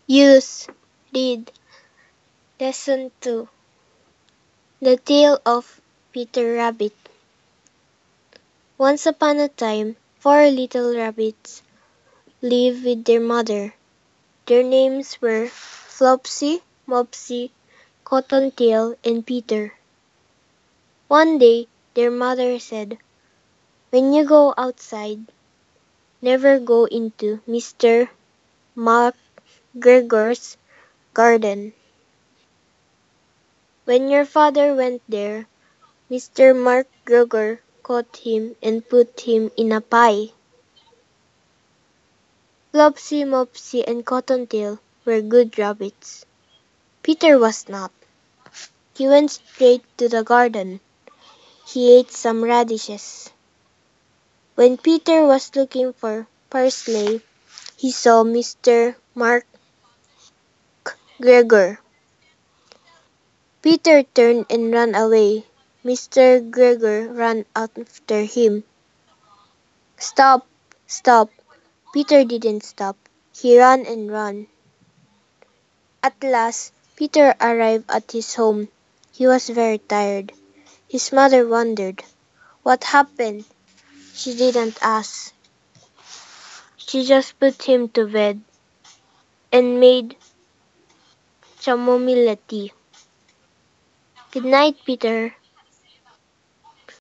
Use, read, Lesson 2. The Tale of Peter Rabbit. Once upon a time, 4 little rabbits lived with their mother. Their names were Flopsy, Mopsy, Cottontail, and Peter. One day, their mother said, "When you go outside, never go into Mr. McGregor's garden. When your father went there, Mr. McGregor caught him and put him in a pie." Flopsy, Mopsy, and Cottontail were good rabbits. Peter was not. He went straight to the garden. He ate some radishes. When Peter was looking for parsley, he saw Mr. McGregor. Peter turned and ran away. Mr. Gregor ran after him. "Stop! Stop!" Peter didn't stop. He ran and ran. At last, Peter arrived at his home. He was very tired. His mother wondered what happened. She didn't ask. She just put him to bed and made chamomile tea. "Good night, Peter,"